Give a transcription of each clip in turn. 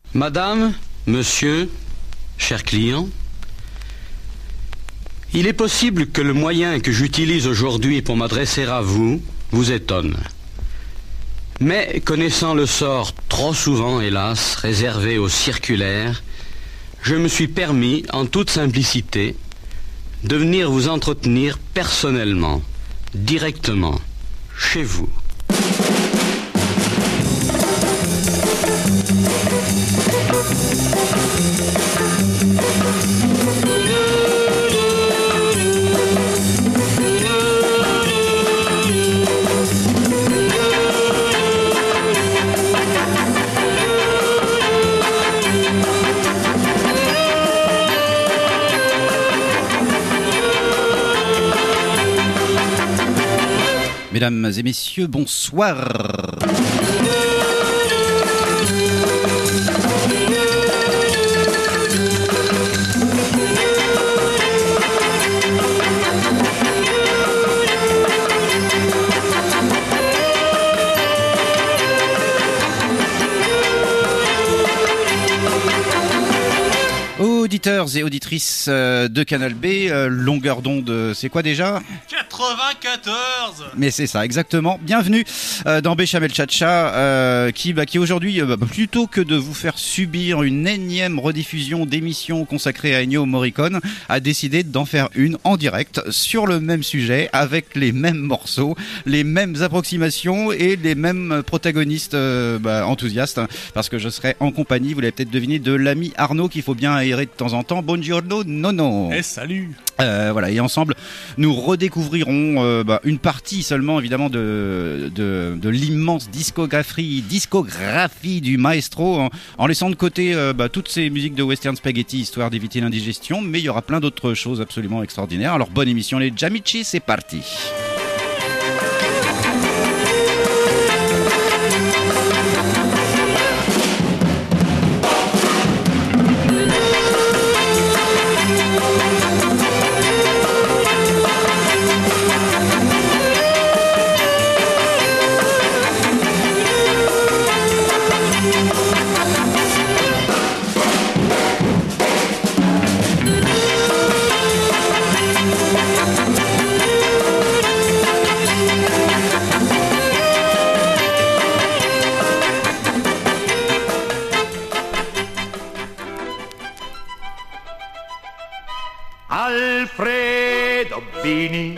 Madame, monsieur, chers clients, il est possible que le moyen que j'utilise aujourd'hui pour m'adresser à vous vous étonne. Mais connaissant le sort trop souvent, hélas, réservé aux circulaires, je me suis permis, en toute simplicité, de venir vous entretenir personnellement, directement, chez vous. Mesdames et messieurs, bonsoir. Auditeurs et auditrices de Canal B, longueur d'onde, c'est quoi déjà ? 94. Mais c'est ça, exactement. Bienvenue dans Béchamel Chacha, qui aujourd'hui, plutôt que de vous faire subir une énième rediffusion d'émissions consacrées à Ennio Morricone, a décidé d'en faire une en direct sur le même sujet, avec les mêmes morceaux, les mêmes approximations et les mêmes protagonistes enthousiastes, parce que je serai en compagnie, vous l'avez peut-être deviné, de l'ami Arnaud qu'il faut bien aérer de temps en temps. Buongiorno, Nono. Eh, salut. Voilà, et ensemble, nous redécouvrirons une partie seulement, évidemment, de l'immense discographie du maestro, en laissant de côté toutes ces musiques de western spaghetti, histoire d'éviter l'indigestion, mais il y aura plein d'autres choses absolument extraordinaires. Alors, bonne émission les Jamici, c'est parti. Alfredo Bini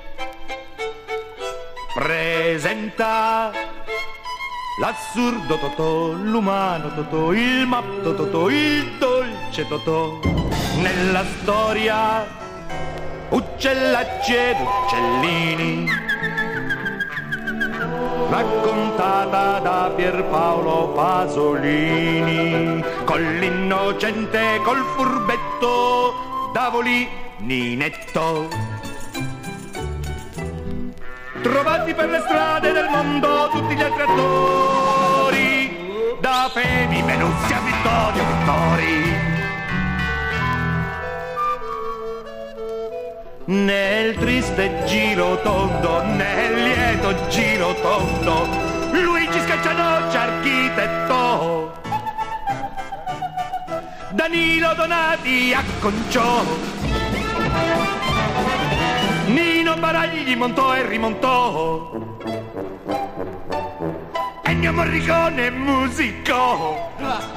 presenta l'assurdo Totò, l'umano Totò, il matto Totò, il dolce Totò. Nella storia uccellacci ed uccellini, raccontata da Pierpaolo Pasolini, con l'innocente, col furbetto Davoli Ninetto. Trovati per le strade del mondo tutti gli altri attori, da Femi, Menuzzi a Vittorio Vittori. Nel triste giro tondo, nel lieto giro tondo, Luigi Scaccianoci architetto, Danilo Donati acconciò, Nino Baragli montò e rimontò, Ennio Morricone musicò,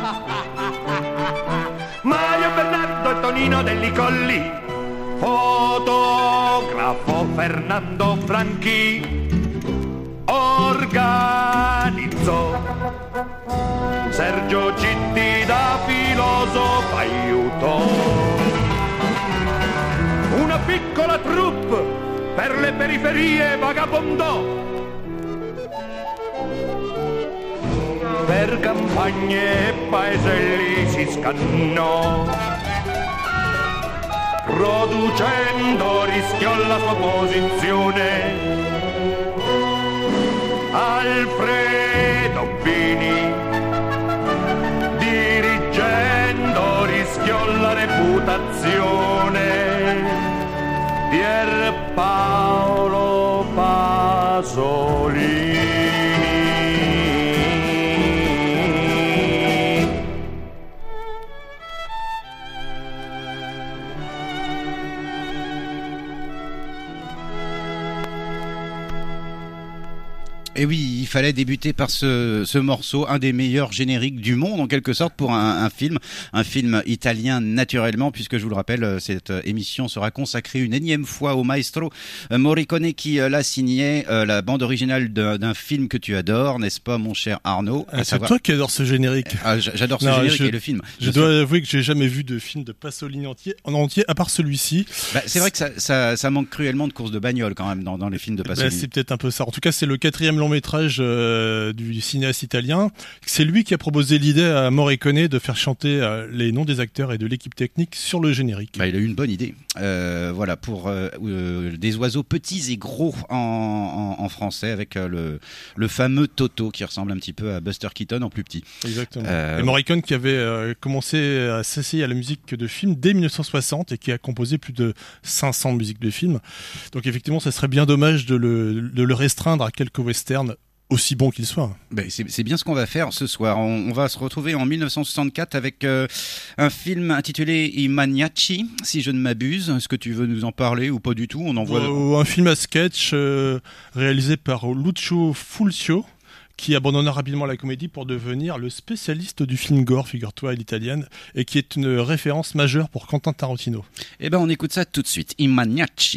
Mario Bernardo e Tonino Delli Colli, fotografo Fernando Franchi, organizzò Sergio Citti da filosofo aiutò. Una piccola troupe per le periferie vagabondò, per campagne e paeselli si scannò, producendo rischiò la sua posizione. Alfredo Bini, dirigendo, rischiò la reputazione. Pierpaolo Pasolini Et oui, il fallait débuter par ce morceau, un des meilleurs génériques du monde en quelque sorte pour un film italien naturellement, puisque je vous le rappelle, cette émission sera consacrée une énième fois au maestro Morricone qui l'a signé la bande originale d'un film que tu adores, n'est-ce pas mon cher Arnaud? C'est toi qui adore ce générique. J'adore ce générique et le film. Je dois avouer que j'ai jamais vu de film de Pasolini en entier à part celui-ci. C'est vrai que ça manque cruellement de courses de bagnole quand même dans les films de Pasolini. C'est peut-être un peu ça. En tout cas, c'est le 4e long métrage du cinéaste italien. C'est lui qui a proposé l'idée à Morricone de faire chanter les noms des acteurs et de l'équipe technique sur le générique. Il a eu une bonne idée. Voilà, pour des oiseaux petits et gros en français, avec le fameux Toto qui ressemble un petit peu à Buster Keaton en plus petit. Exactement. Et Morricone qui avait commencé à s'essayer à la musique de film dès 1960 et qui a composé plus de 500 musiques de films. Donc effectivement, ça serait bien dommage de le restreindre à quelques westerns, aussi bons qu'ils soient. C'est bien ce qu'on va faire ce soir. On va se retrouver en 1964 avec un film intitulé I Maniaci, si je ne m'abuse. Est-ce que tu veux nous en parler ou pas du tout? On envoie un film à sketch réalisé par Lucio Fulcio, qui abandonna rapidement la comédie pour devenir le spécialiste du film gore, figure-toi, à l'italienne, et qui est une référence majeure pour Quentin Tarantino. Eh ben, on écoute ça tout de suite. I Maniaci.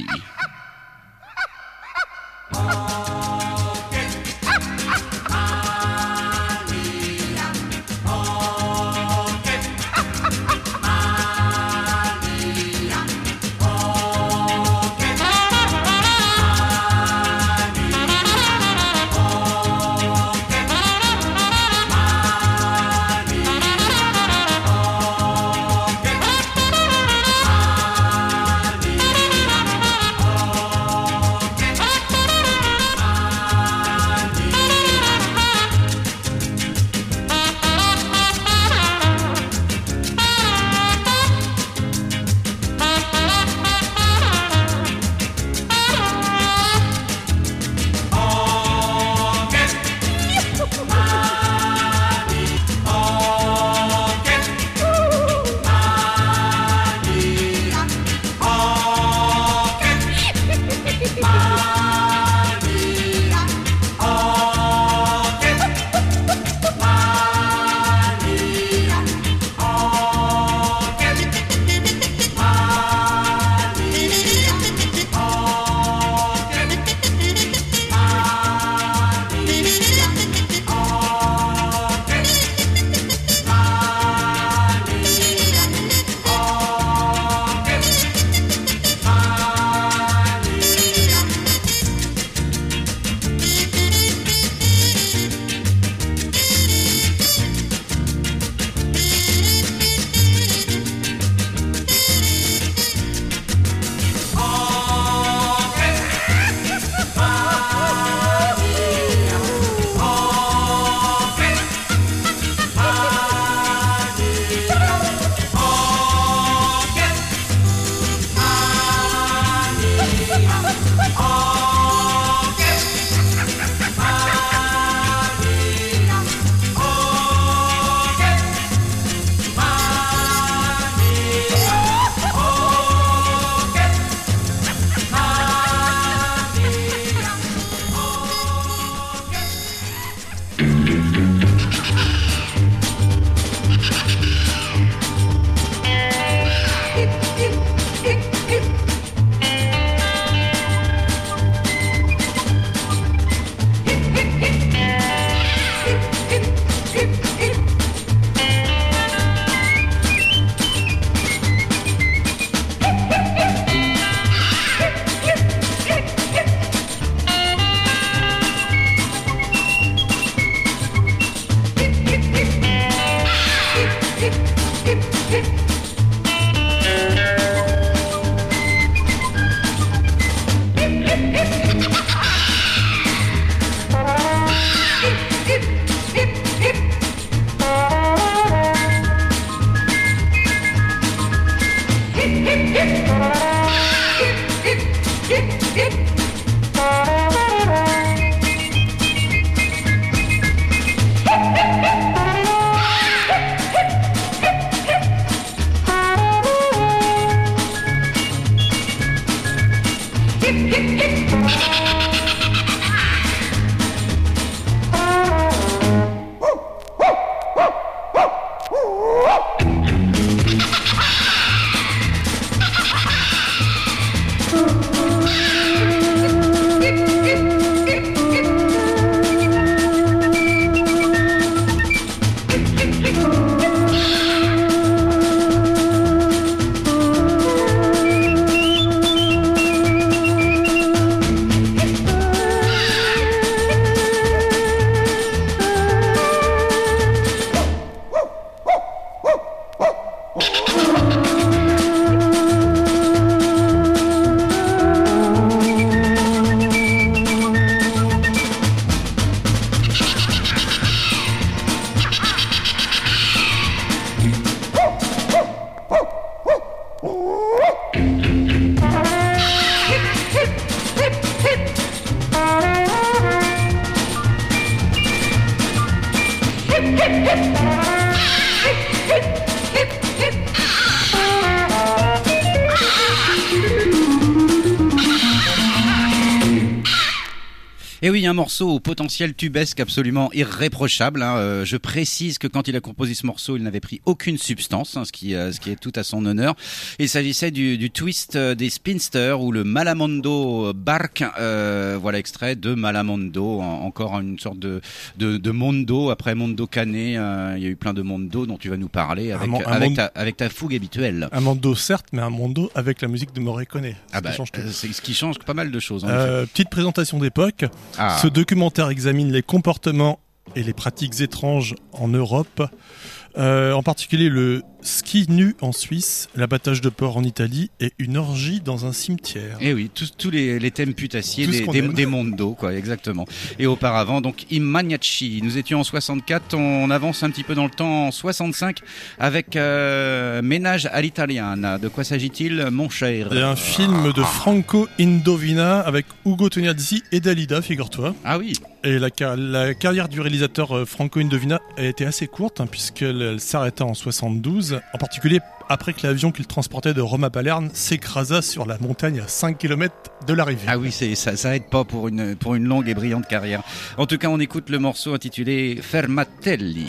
Et oui, un morceau au potentiel tubesque absolument irréprochable. Hein. Je précise que quand il a composé ce morceau, il n'avait pris aucune substance, hein, ce qui est tout à son honneur. Il s'agissait du twist des Spinsters ou le Malamondo Bark. Voilà, extrait de Malamondo, encore une sorte de mondo après Mondo Canet. Il y a eu plein de mondo dont tu vas nous parler avec ta fougue habituelle. Un mondo certes, mais un mondo avec la musique de Morricone. C'est ce qui change pas mal de choses. Petite présentation d'époque. Ce documentaire examine les comportements et les pratiques étranges en Europe, en particulier le ski nu en Suisse, l'abattage de porc en Italie et une orgie dans un cimetière. Et oui, tous les thèmes putassiers des mondos, quoi, exactement. Et auparavant, donc, I Maniaci. Nous étions en 64, on avance un petit peu dans le temps en 65 avec Ménage à l'italiana. De quoi s'agit-il, mon cher? C'est un film de Franco Indovina avec Ugo Tognazzi et Dalida, figure-toi. Ah oui. Et la carrière du réalisateur Franco Indovina a été assez courte, hein, puisqu'elle s'arrêta en 72. En particulier après que l'avion qu'il transportait de Rome à Palerme s'écrasa sur la montagne à 5 km de l'arrivée. Ah oui, ça aide pas pour une longue et brillante carrière. En tout cas, on écoute le morceau intitulé Fermatelli.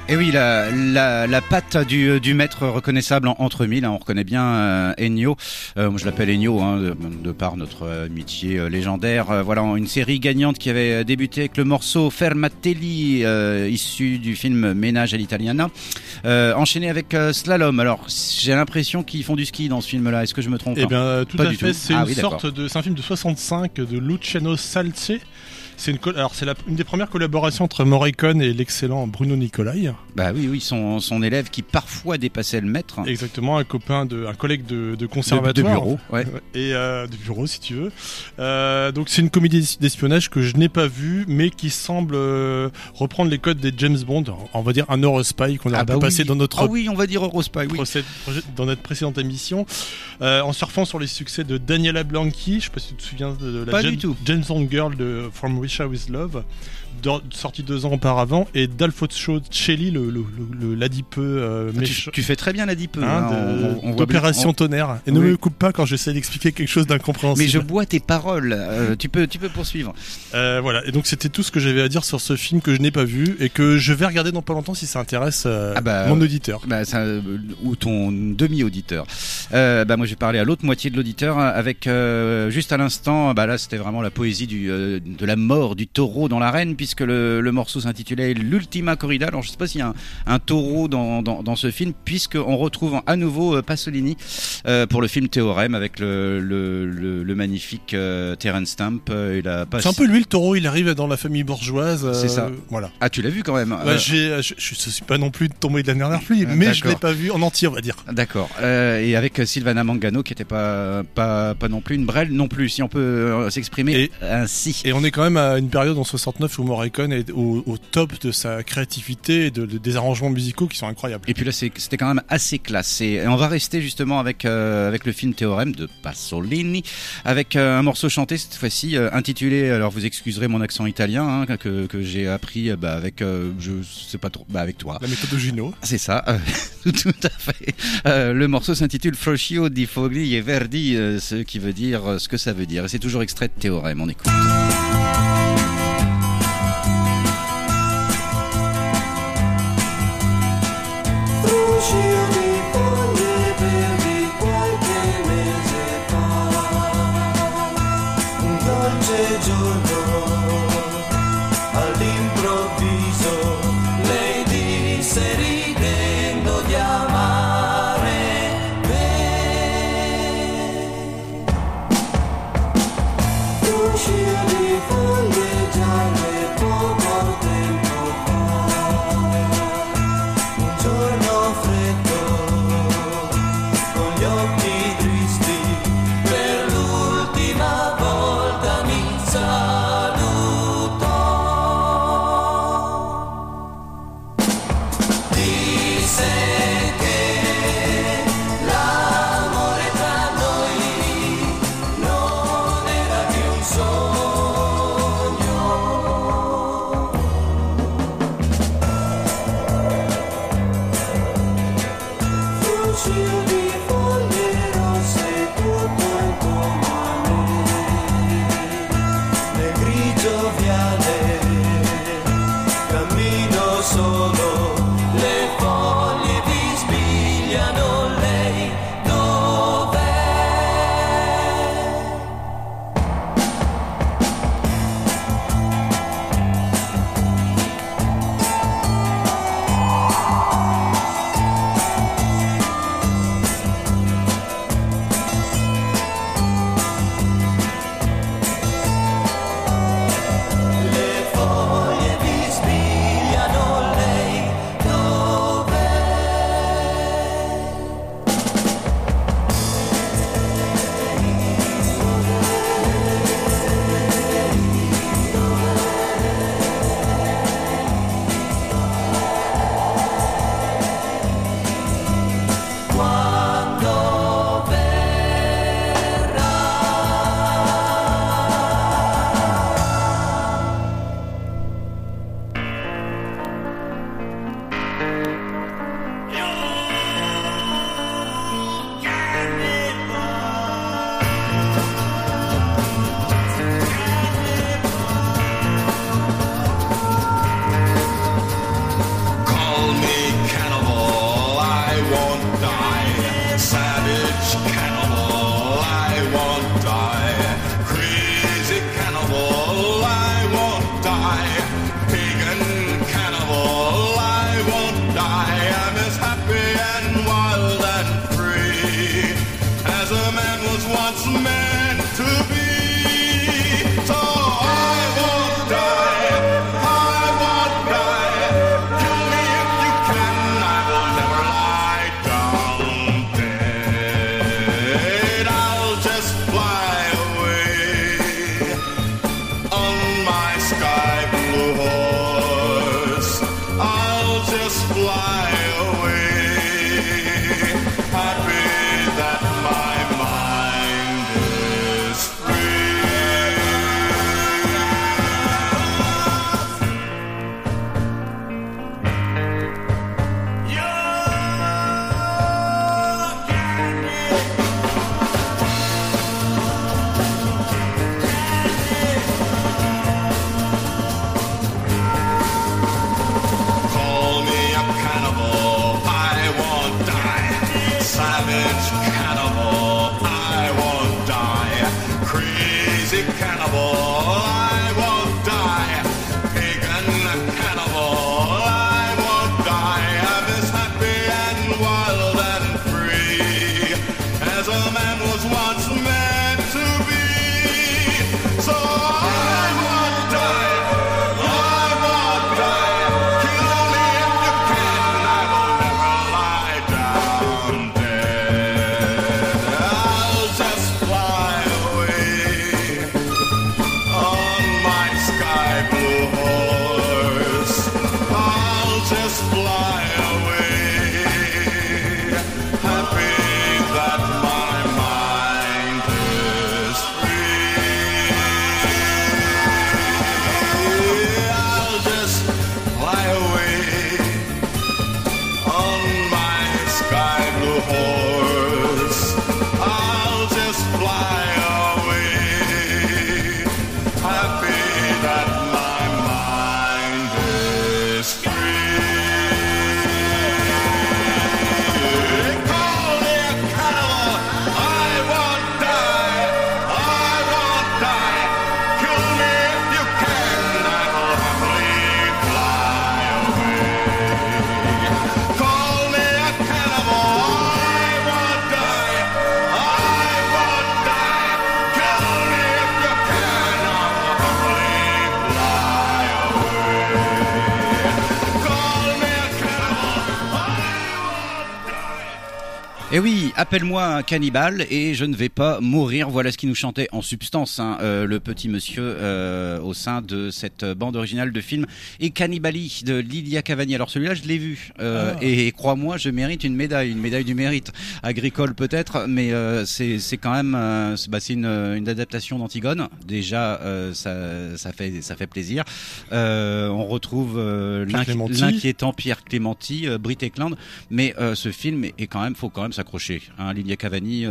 Et oui, la patte du maître reconnaissable entre mille, hein, on reconnaît bien Ennio. Moi je l'appelle Ennio, hein, de par notre amitié légendaire. Voilà, une série gagnante qui avait débuté avec le morceau Fermatelli, issu du film Ménage à l'Italiana, enchaîné avec Slalom. Alors j'ai l'impression qu'ils font du ski dans ce film-là, est-ce que je me trompe? Eh bien tout à fait, c'est une sorte c'est un film de 65 de Luciano Salce. C'est une des premières collaborations entre Morricone et l'excellent Bruno Nicolai. Bah oui, son élève qui parfois dépassait le maître. Exactement, un collègue de conservatoire. De bureau, ouais. Et de bureau, si tu veux. Donc c'est une comédie d'espionnage que je n'ai pas vue, mais qui semble reprendre les codes des James Bond. On va dire un Eurospy qu'on a passé dans notre. Ah oui, on va dire Eurospy, oui. Dans notre précédente émission, en surfant sur les succès de Daniela Blanchi. Je sais pas si tu te souviens de la James Bond Girl de From Russia with Love, sorti 2 ans auparavant, et d'Alfonso Celli, l'adipeux méchant. Tu fais très bien l'adipeux. D'Opération Tonnerre. Et ne me coupe pas quand j'essaie d'expliquer quelque chose d'incompréhensible. Mais je bois tes paroles. Tu peux poursuivre. Voilà. Et donc c'était tout ce que j'avais à dire sur ce film que je n'ai pas vu et que je vais regarder dans pas longtemps si ça intéresse mon auditeur. Ou ton demi-auditeur. Moi j'ai parlé à l'autre moitié de l'auditeur avec juste à l'instant. Là c'était vraiment la poésie de la mort du taureau dans l'arène, puisque le morceau s'intitulait L'Ultima Corrida. Alors je sais pas s'il y a un taureau dans ce film, puisqu'on retrouve à nouveau Pasolini pour le film Théorème avec le magnifique Terence Stamp. C'est un peu lui le taureau, il arrive dans la famille bourgeoise. C'est ça. Voilà. Ah, tu l'as vu quand même. Je suis pas non plus tombé de la dernière pluie, mais je l'ai pas vu en entier, on va dire. D'accord. Et avec Sylvana Mangano qui était pas non plus une brêle non plus, si on peut s'exprimer ainsi. Et on est quand même à une période en 69 où Morricone est au top de sa créativité et des arrangements musicaux qui sont incroyables. Et puis là c'était quand même assez classe. Et on va rester justement avec le film Théorème de Pasolini, avec un morceau chanté cette fois-ci intitulé, alors vous excuserez mon accent italien que j'ai appris avec je sais pas trop, avec toi. La méthode de Gino. C'est ça, tout à fait. Le morceau s'intitule Froscio di Fogli e Verdi, ce qui veut dire ce que ça veut dire. Et c'est toujours extrait de Théorème, on écoute. Di foglie die, pagan cannibal. I won't die, I'm as happy and wild and free as a man was once meant to be. So I won't die, I won't die. Kill me if you can, I will never lie down dead. I'll just fly away on my sky blue horse. I'll just fly away, happy that my mind is free. Call me a cannibal, I won't die. Savage cannibal, I won't die. Crazy cannibal, I won't die. Pagan cannibal, I won't die. I'm as happy and wild and free as a man was once meant to be. So I won't die, I won't die. Kill me if you can, I will never lie down dead. I'll just fly away on my sky blue horse. I'll just fly away, happy that my mind is free. I'll just fly away on my sky blue horse. I'll just fly away, happy that my mind is free. Call me a cannibal, I won't die, I won't die. Kill me if you can, I will happily fly away. Call me a cannibal, I won't die, I won't die. Kill me if you can, I will happily fly away. Call me a cannibal, I won't die. Et oui, appelle-moi un cannibale et je ne vais pas mourir. Voilà ce qui nous chantait en substance le petit monsieur au sein de cette bande originale de film et Cannibali de Lilia Cavani. Alors celui-là, je l'ai vu et crois-moi, je mérite une médaille du mérite agricole peut-être, mais c'est quand même c'est une adaptation d'Antigone. Déjà, ça fait plaisir. On retrouve l'inquiétant Pierre Clémenti, Britt Ekland, mais ce film est quand même, faut quand même s'accrocher. Lilia Cavani,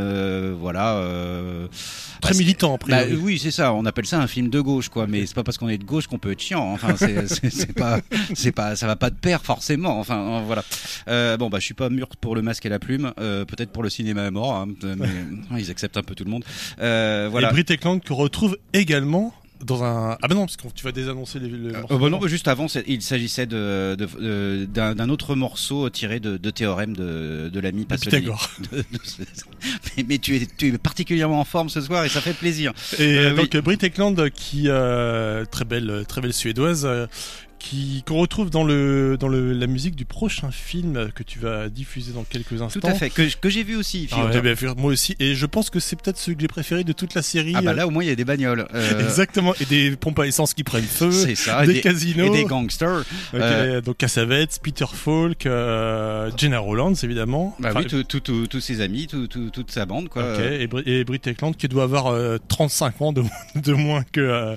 Très militant, après. Oui, c'est ça. On appelle ça un film de gauche, quoi. Mais c'est pas parce qu'on est de gauche qu'on peut être chiant. Enfin, c'est pas, ça va pas de pair forcément. Enfin, voilà. Je suis pas mûr pour Le Masque et la Plume. Peut-être pour Le Cinéma est mort. Mais ils acceptent un peu tout le monde. Voilà. Et Britt Ekland que retrouve également dans un... Ah ben non, parce que tu vas désannoncer le morceau. Non, juste avant, il s'agissait d'un autre morceau tiré de Théorème de l'ami Pasolini. Pythagore. Mais tu es particulièrement en forme ce soir et ça fait plaisir. Et donc Britt Ekland qui très belle suédoise qu'on retrouve dans la musique du prochain film que tu vas diffuser dans quelques instants. Tout à fait, que j'ai vu aussi. Moi aussi, et je pense que c'est peut-être celui que j'ai préféré de toute la série. Ah bah là au moins il y a des bagnoles. Exactement, et des pompes à essence qui prennent feu, c'est ça, des casinos, et des gangsters. Donc Cassavetes, Peter Falk, Gena Rowlands évidemment. Bah oui, tous ses amis, toute sa bande quoi. Okay. Et Britt Ekland qui doit avoir 35 ans de moins que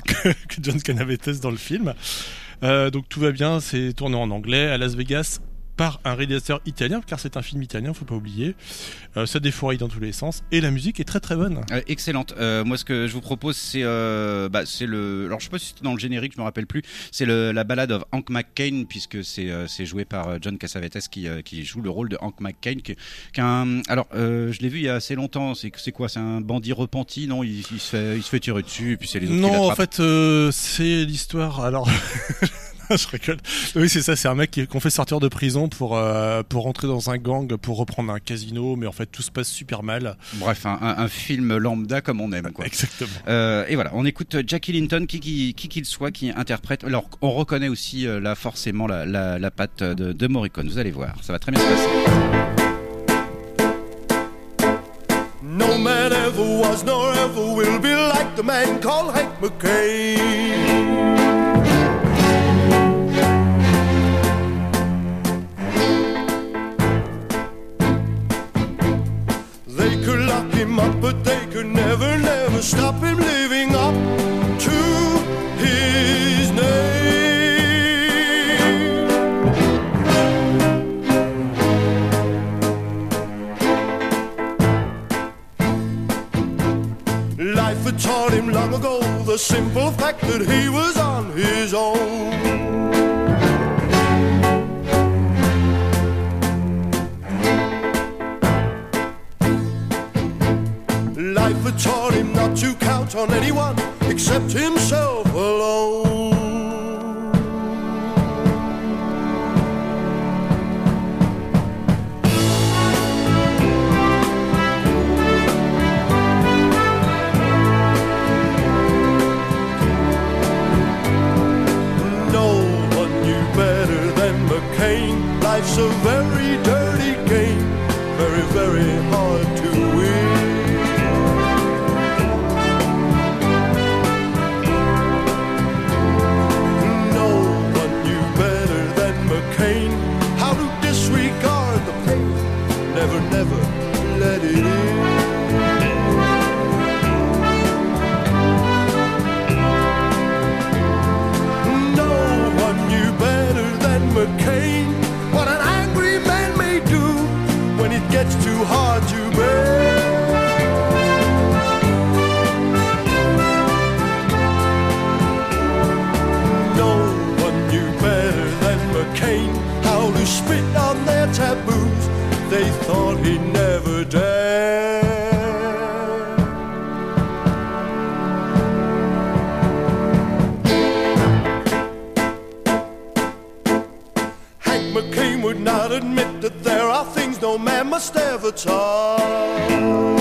John Cassavetes dans le film. Donc tout va bien, c'est tourné en anglais à Las Vegas. par un réalisateur italien, car c'est un film italien, faut pas oublier. Ça défouraille dans tous les sens et la musique est très très bonne. Excellente. Moi, ce que je vous propose, c'est le. Alors, je sais pas si c'était dans le générique, je me rappelle plus. C'est la ballade of Hank McCain, puisque c'est joué par John Cassavetes qui joue le rôle de Hank McCain. Alors, je l'ai vu il y a assez longtemps. C'est quoi? C'est un bandit repenti, non? Il se fait tirer dessus, et puis c'est les autres qui Non, en l'attrapent. fait, c'est l'histoire. Alors. Je rigole. Oui, c'est ça, c'est un mec qu'on fait sortir de prison pour rentrer dans un gang, pour reprendre un casino, mais en fait tout se passe super mal. Bref, un film lambda comme on aime, quoi. Exactement. Et voilà, on écoute Jackie Linton, qui qu'il soit, qui interprète. Alors, on reconnaît aussi là forcément la patte de Morricone. Vous allez voir, ça va très bien se passer. No man ever was nor ever will be like the man called Hank McCain. They could lock him up, but they could never, never stop him living up to his name. Life had taught him long ago the simple fact that he was on his own. Life had taught him not to count on anyone except himself alone. No one knew better than McCain. Life's a very dirty game, very, very hard to win. How to disregard the pain, never, never let it in. No one knew better than McCain what an angry man may do when it gets too hard to bear. No one knew better than McCain how to spit on their taboos. They thought he'd never dare. Hank McCain would not admit that there are things no man must ever touch.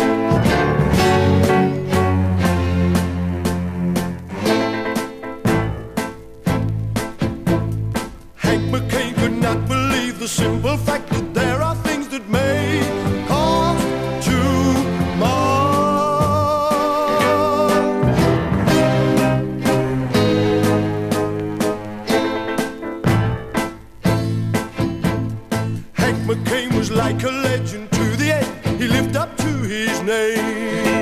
Not believe the simple fact that there are things that may cost too much. Hank McCain was like a legend to the end. He lived up to his name.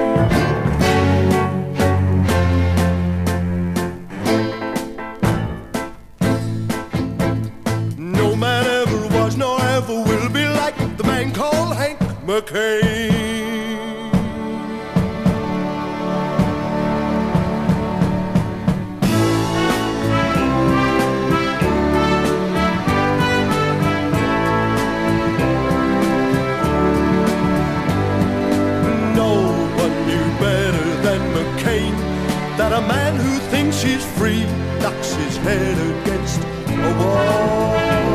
Will be like the man called Hank McCain. No one knew better than McCain that a man who thinks he's free knocks his head against a wall.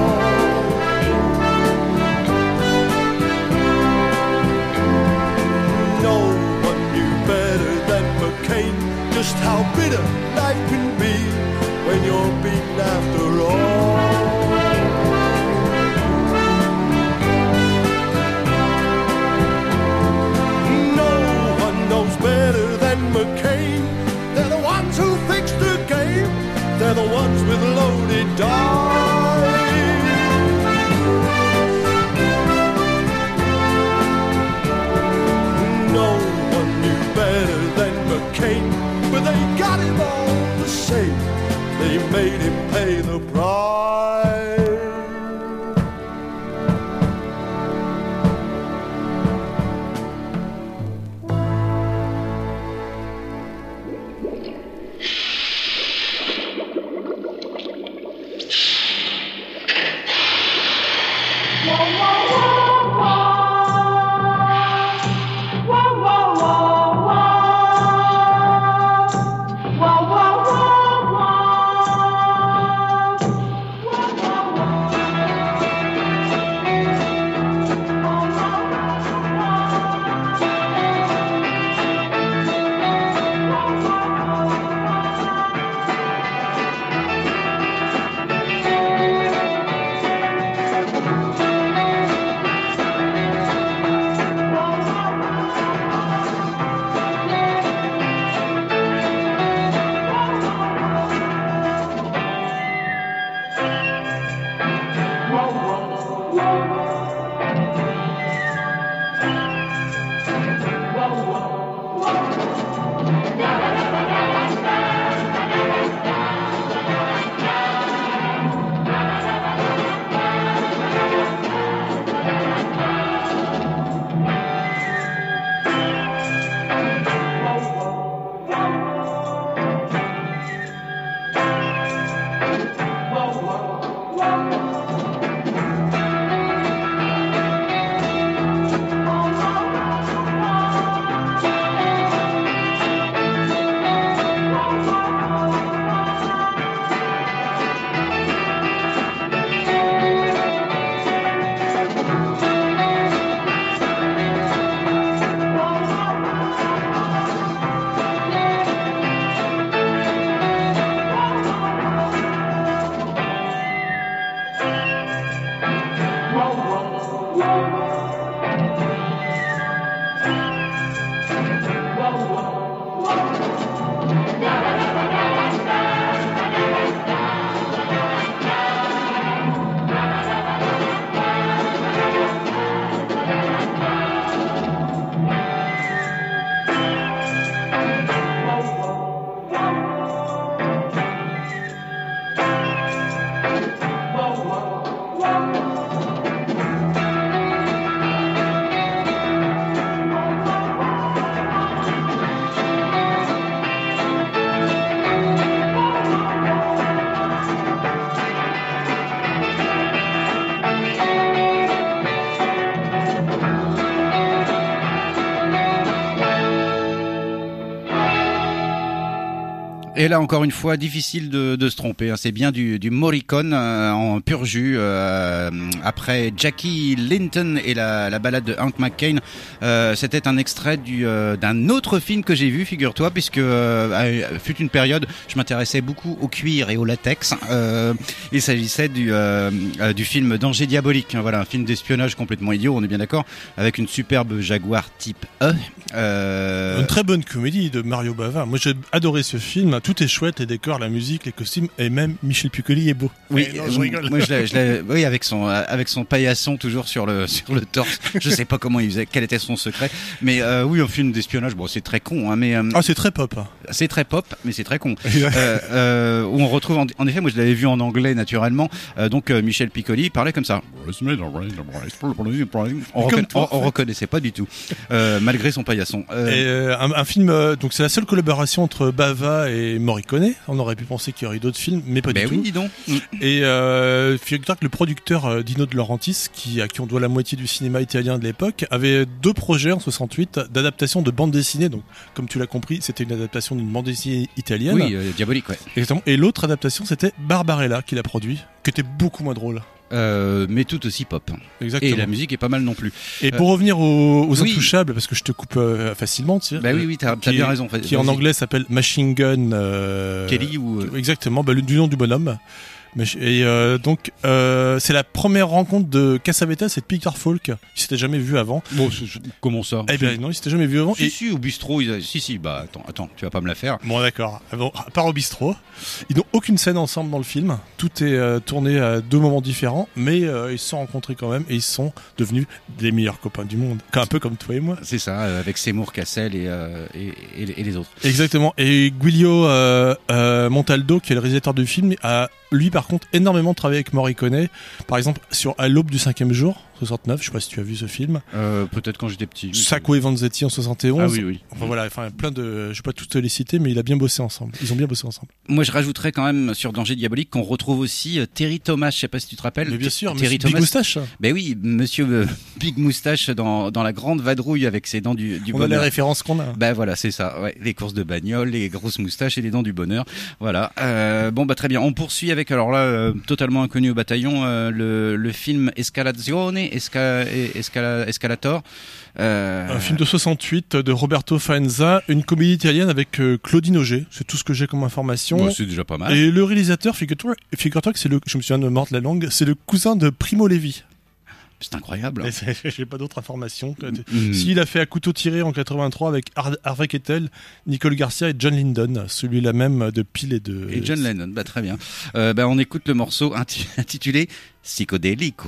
No one knew better than McCain just how bitter life can be when you're beaten after all. No one knows better than McCain. They're the ones who fixed the game. They're the ones with loaded dice. No one knew better than McCain, but they got him all the same. They made him pay the price. Et là, encore une fois, difficile de se tromper. Hein. C'est bien du Morricone en pur jus. Après Jackie Linton et la balade de Hank McCain, c'était un extrait d'un autre film que j'ai vu, figure-toi, puisque fut une période, je m'intéressais beaucoup au cuir et au latex. Il s'agissait du film Danger diabolique. Voilà, un film d'espionnage complètement idiot, on est bien d'accord, avec une superbe Jaguar type E. Une très bonne comédie de Mario Bava. Moi, j'ai adoré ce film. Tout est chouette, les décors, la musique, les costumes, et même Michel Piccoli est beau. Oui, non, je rigole. Moi, oui, avec son paillasson toujours sur le torse. Je sais pas comment il faisait, quel était son secret. Mais oui, un film d'espionnage. Bon, c'est très con, hein, mais c'est très pop. c'est très pop, mais c'est très con. Où on retrouve en effet, moi, je l'avais vu en anglais naturellement. Donc Michel Piccoli parlait comme ça. On reconnaissait pas du tout, malgré son paillasson. Et un film, donc c'est la seule collaboration entre Bava et Morricone. On aurait pu penser qu'il y aurait eu d'autres films, mais pas du tout. Oui, dis donc. Et figure-toi que le producteur Dino De Laurentiis, à qui on doit la moitié du cinéma italien de l'époque, avait 2 projets en 68 d'adaptation de bande dessinée. Donc, comme tu l'as compris, c'était une adaptation d'une bande dessinée italienne. Oui, diabolique, ouais. Exactement. Et l'autre adaptation, c'était Barbarella qu'il a produit, qui était beaucoup moins drôle. Mais tout aussi pop. Exactement. Et la musique est pas mal non plus. Et pour revenir aux oui. Intouchables, parce que je te coupe facilement, tu sais. Bah oui, t'as bien raison. Qui en anglais s'appelle Machine Gun Kelly ou exactement, du nom du bonhomme. Et donc c'est la première rencontre de Cassavetes et de Peter Falk. Ils s'étaient jamais vus avant. Bon, comment ça? Eh bien non, ils s'étaient jamais vus avant. Si, au bistrot, bah attends, tu vas pas me la faire. Bon d'accord. Bon, à part au bistrot, ils n'ont aucune scène ensemble dans le film. Tout est tourné à 2 moments différents, mais ils se sont rencontrés quand même et ils sont devenus des meilleurs copains du monde, un peu comme toi et moi. C'est ça, avec Seymour Cassel et les autres. Exactement. Et Guilio Montaldo, qui est le réalisateur du film, a lui par contre énormément travaillé avec Morricone, par exemple sur À l'aube du 5e jour 69, je sais pas si tu as vu ce film. Peut-être quand j'étais petit. Sacco et Vanzetti en 71. Ah oui. Enfin voilà, plein de, je vais pas toutes les citer, mais ils ont bien bossé ensemble. Moi je rajouterais quand même sur Danger diabolique qu'on retrouve aussi Terry Thomas, je sais pas si tu te rappelles. Mais bien sûr, Terry Big Moustache. Ben oui, monsieur Big Moustache dans la grande vadrouille avec ses dents du on bonheur. a les références qu'on a. Ben voilà, c'est ça. Ouais, les courses de bagnole, les grosses moustaches et les dents du bonheur. Voilà. Bon bah très bien. On poursuit avec alors là totalement inconnu au bataillon le film Escalazione, Escalator. Un film de 68 de Roberto Faenza, une comédie italienne avec Claudine Auger. C'est tout ce que j'ai comme information. Bon, c'est déjà pas mal. Et le réalisateur, figure-toi que c'est je me souviens de mordre la langue, c'est le cousin de Primo Levi. C'est incroyable. J'ai pas d'autres informations. S'il a fait À couteau tiré en 83 avec Harvey Keitel, Nicole Garcia et John Lydon, celui-là même de Peel et John Lennon. Bah très bien. On écoute le morceau intitulé Psicodélico.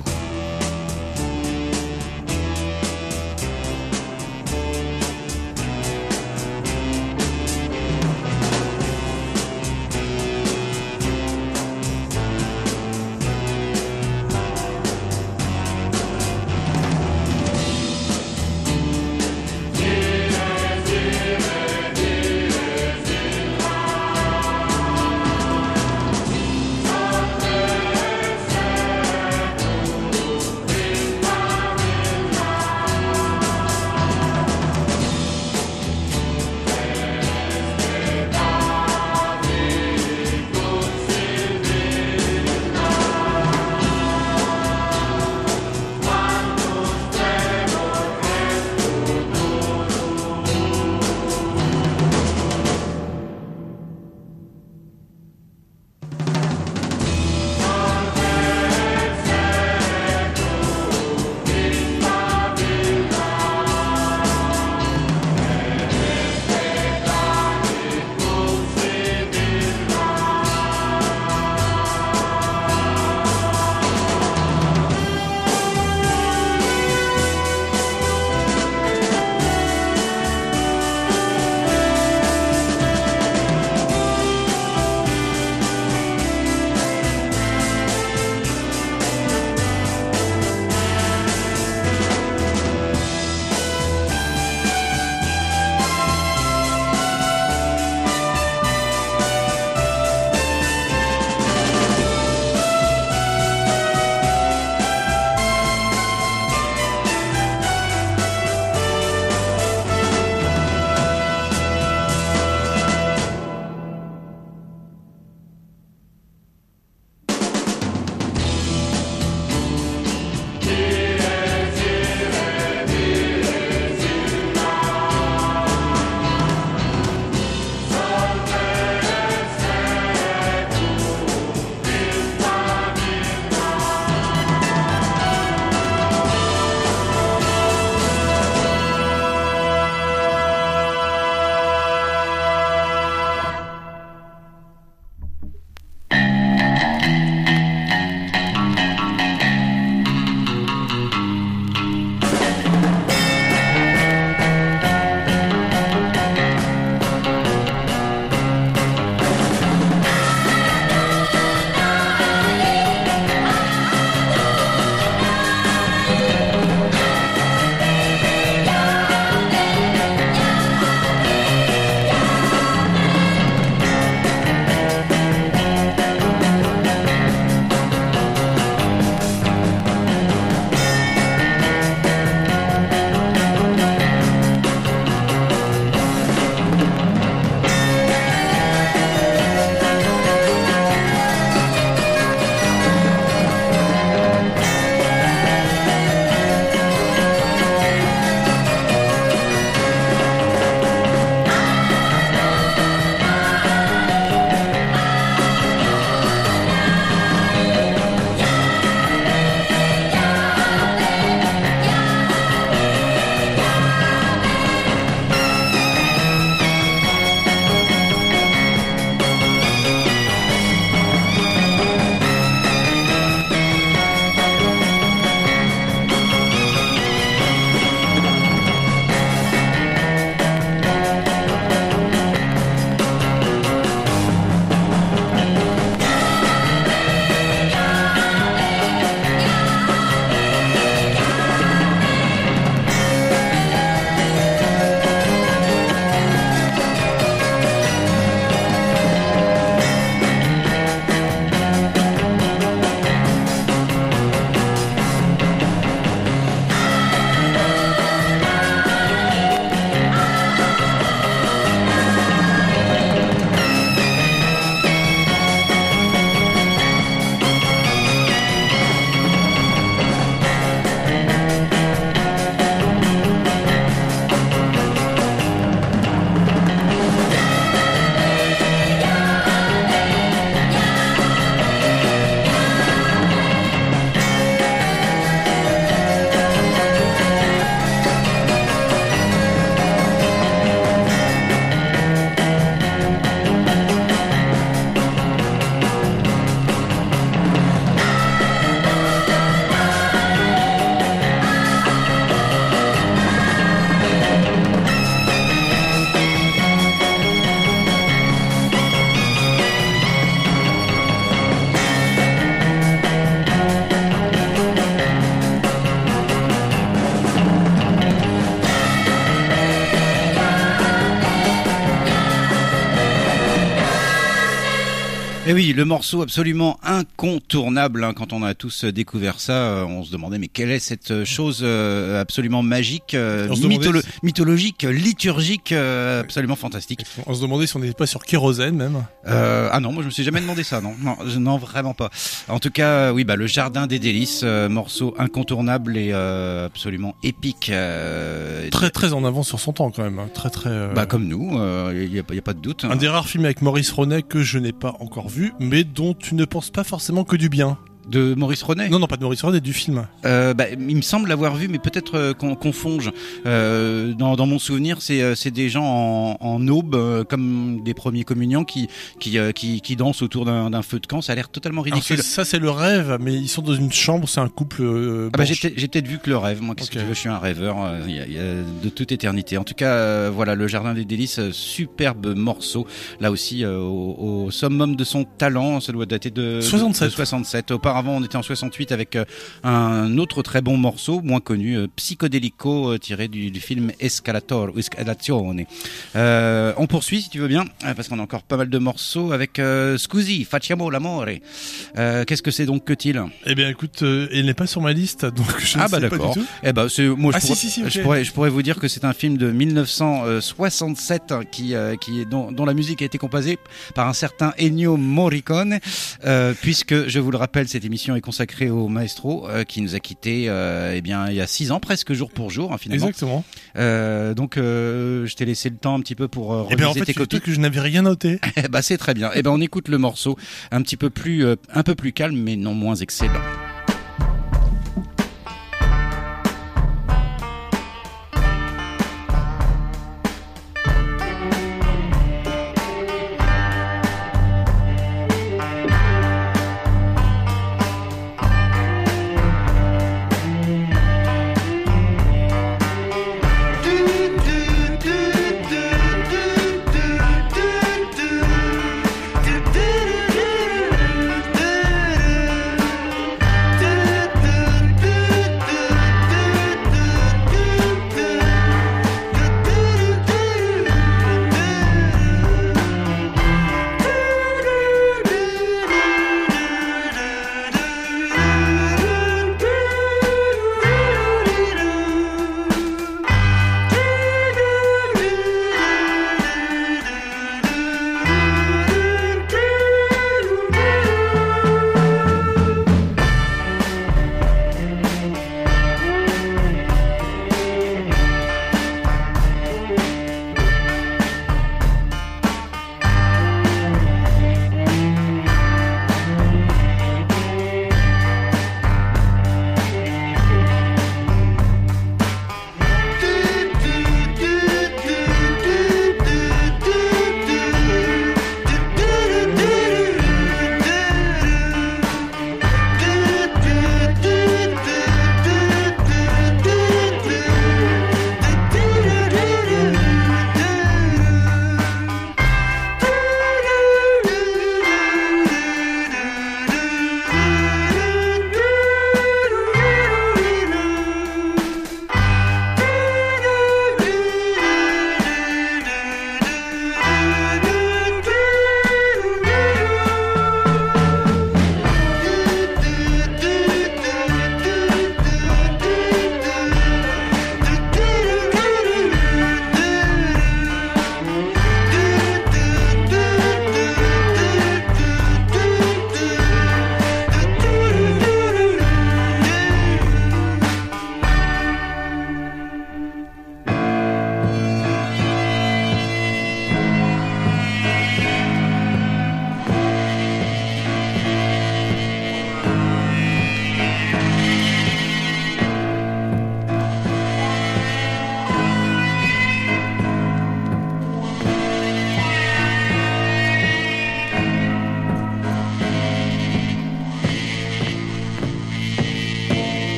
Et oui, le morceau absolument incontournable, hein, quand on a tous découvert ça, on se demandait mais quelle est cette chose absolument magique, mythologique, liturgique, absolument fantastique. On se demandait si on n'était pas sur Kérosène même. Ah non, moi je me suis jamais demandé ça, non, vraiment pas. En tout cas, oui, bah le Jardin des Délices, morceau incontournable et absolument épique. Très en avance sur son temps quand même, hein. Très. Bah comme nous, y a pas de doute. Un des rares films avec Maurice Ronet que je n'ai pas encore vu, mais dont tu ne penses pas forcément que du bien. De Maurice Ronet ? Non, pas de Maurice Ronet, du film. Il me semble l'avoir vu, mais peut-être qu'on confonge. Dans mon souvenir, c'est des gens en aube, comme des premiers communiants qui dansent autour d'un feu de camp. Ça a l'air totalement ridicule. Alors ça c'est le rêve, mais ils sont dans une chambre, c'est un couple. J'ai peut-être vu que le rêve. Moi, qu'est-ce que tu veux ? Je suis un rêveur. Il y a de toute éternité. En tout cas, voilà, le Jardin des Délices, superbe morceau. Là aussi, au summum de son talent, ça doit dater de 67. Auparavant, on était en 68 avec un autre très bon morceau, moins connu, Psychodelico, tiré du film Escalazione. On poursuit, si tu veux bien, parce qu'on a encore pas mal de morceaux avec Scusi, facciamo l'amore. Qu'est-ce que c'est donc que-t-il ? Eh bien, écoute, il n'est pas sur ma liste, donc je ne sais pas du tout. Eh ben, Okay. Je pourrais vous dire que c'est un film de 1967 dont la musique a été composée par un certain Ennio Morricone, puisque, je vous le rappelle, cette émission est consacrée au maestro qui nous a quittés il y a 6 ans, presque jour pour jour, hein, finalement. Exactement. Donc je t'ai laissé le temps un petit peu pour reviser tes copies. Que je n'avais rien noté. C'est très bien. On écoute le morceau un peu plus calme, mais non moins excellent.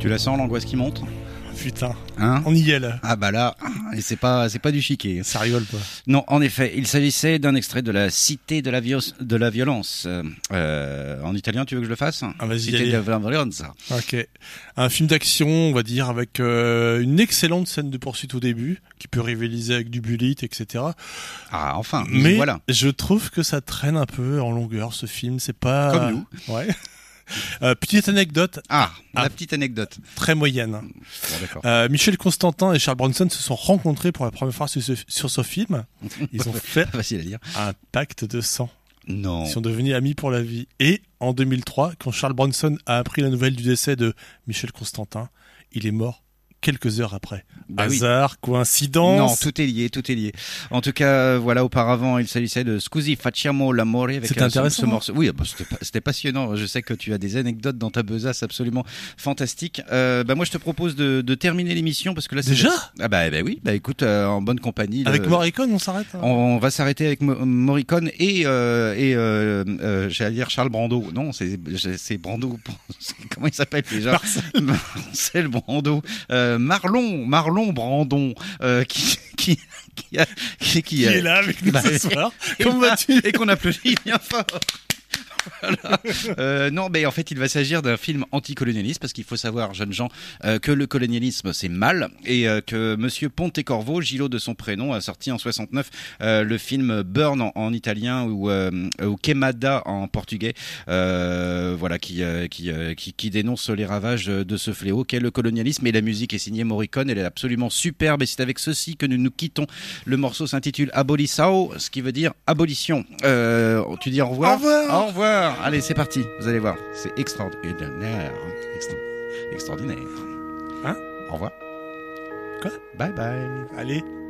Tu la sens, l'angoisse qui monte? Putain, Hein? on y est là. Ah bah là, et c'est pas du chiquet. Ça rigole pas. Non, en effet, il s'agissait d'un extrait de la Cité de la violence. En italien, tu veux que je le fasse? Ah, vas-y, Cité allez. de la violence. Ok. Un film d'action, on va dire, avec une excellente scène de poursuite au début, qui peut rivaliser avec du bullet, etc. Ah, enfin, Mais voilà. je trouve que ça traîne un peu en longueur, ce film. C'est pas... Comme nous. Ouais. Petite anecdote Ah, la Ah. petite anecdote. très moyenne. Bon, d'accord. Michel Constantin et Charles Bronson se sont rencontrés pour la première fois sur ce film. Ils ont fait Facile à dire. un pacte de sang. Non. Ils sont devenus amis pour la vie. Et en 2003, quand Charles Bronson a appris la nouvelle du décès de Michel Constantin, il est mort quelques heures après. Bah oui. Hasard, coïncidence. Non, tout est lié, tout est lié. En tout cas, voilà, auparavant, il s'agissait de Scusi facciamo l'amore avec C'était ce intéressant. morceau. Oui, bah, c'était passionnant. Je sais que tu as des anecdotes dans ta besace absolument fantastiques. Bah, moi, je te propose de terminer l'émission parce que là, c'est Déjà ah bah oui, bah écoute, en bonne compagnie. Avec Morricone, on s'arrête hein On va s'arrêter avec Morricone et j'allais dire Charles Brando. Non, c'est Brando. Comment il s'appelle déjà? Marcel Brando. Marlon Brandon, qui est là avec nous bah, ce soir. et Comment vas-tu? et qu'on applaudit bien fort. Voilà. Non, mais en fait, il va s'agir d'un film anticolonialiste parce qu'il faut savoir, jeunes gens, que le colonialisme c'est mal et que Monsieur Pontecorvo, Gillo de son prénom, a sorti en 69 le film Burn en italien ou Queimada en portugais, voilà, qui dénonce les ravages de ce fléau qu'est le colonialisme. Et la musique est signée Morricone, elle est absolument superbe et c'est avec ceci que nous nous quittons. Le morceau s'intitule Abolição, ce qui veut dire abolition. Tu dis au revoir. Au revoir. Au revoir. Allez, c'est parti. Vous allez voir, c'est extraordinaire. Extraordinaire. Hein? Au revoir. Quoi? Bye bye. Allez.